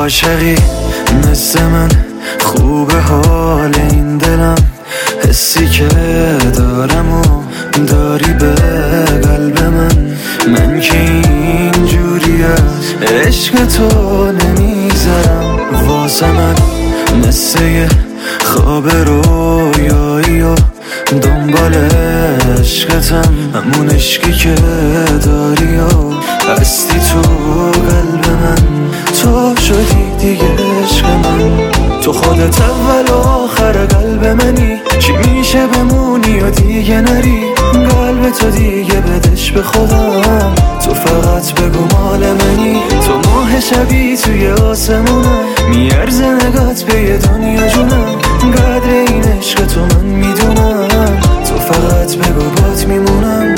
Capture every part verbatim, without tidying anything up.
عاشقی مثل من، خوب حال این دلم، حسی که دارم و داری به قلب من. من که اینجوری از عشق تو نمیگذرم، واسه من مثل یه خواب رویایی و دنبال عشقتم، همون عشقی که داری و هستی تو قلب من. تو شدی دیگه عشق من، تو خودت اول و آخر قلب منی. چی میشه بمونی و دیگه نری، قلب تو دیگه بدش به خودم. تو فقط بگو مال منی، تو ماه شبی توی آسمونم، میارزه نگات به یه دنیا جونم. قدر این عشق تو من میدونم، تو فقط بگو بات میمونم.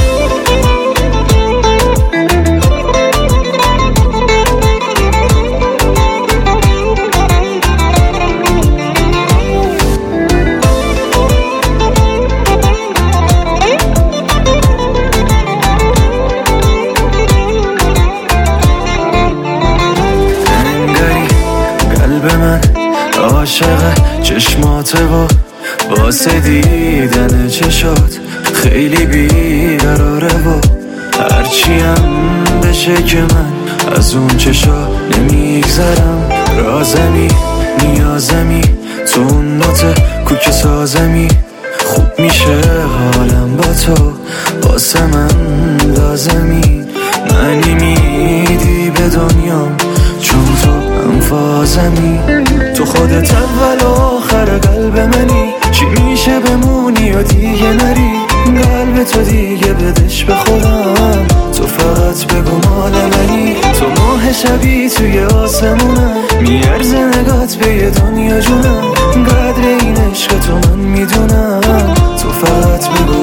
عاشق چشماته و واسه دیدن چشات خیلی بیقراره و هرچی هم بشه که من از اون چشا نمیگذرم. رازمی نیازمی تو اون نوت کوک سازمی، خوب میشه حالم با تو، واسه من لازمی. منی میدی به دنیام چون تو هم فازمی، تو خودت اول و آخر قلب منی. چی میشه بمونی و دیگه نری، قلب تو دیگه بدش به خودم. تو فقط بگو مال منی، تو ماه شبی توی آسمونم، میارزه نگات به یه دنیا جونم. قدر این عشق تو من میدونم، تو فقط بگو